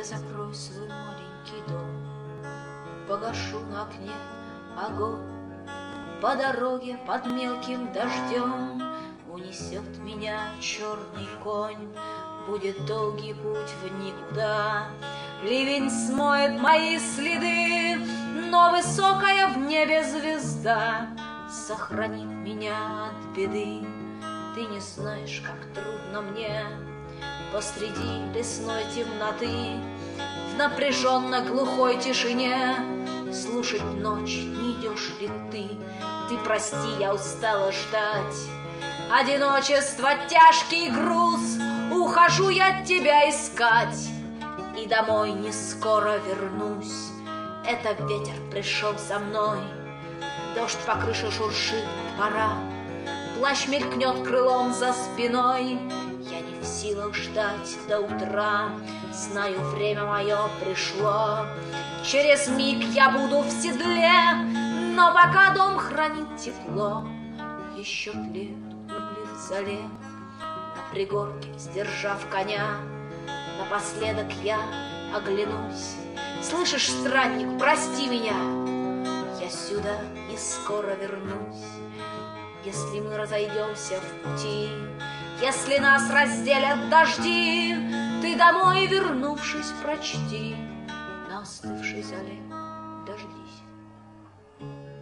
Я закрою свой маленький дом, погашу на окне огонь. По дороге под мелким дождем унесет меня черный конь. Будет долгий путь в никуда, ливень смоет мои следы, но высокая в небе звезда сохранит меня от беды. Ты не знаешь, как трудно мне посреди лесной темноты, в напряженно глухой тишине слушать ночь, не идешь ли ты. Ты прости, я устала ждать. Одиночество — тяжкий груз, ухожу я тебя искать, и домой не скоро вернусь. Это ветер пришел за мной, дождь по крыше шуршит, пора. Плащ мелькнет крылом за спиной, я не в силах ждать до утра. Знаю, время мое пришло, через миг я буду в седле, но пока дом хранит тепло, еще тлеют угли в зале. На пригорке, сдержав коня, напоследок я оглянусь. Слышишь, странник, прости меня, я сюда не скоро вернусь. Если мы разойдемся в пути, если нас разделят дожди, ты домой, вернувшись, прочти на остывшей зале: дождись.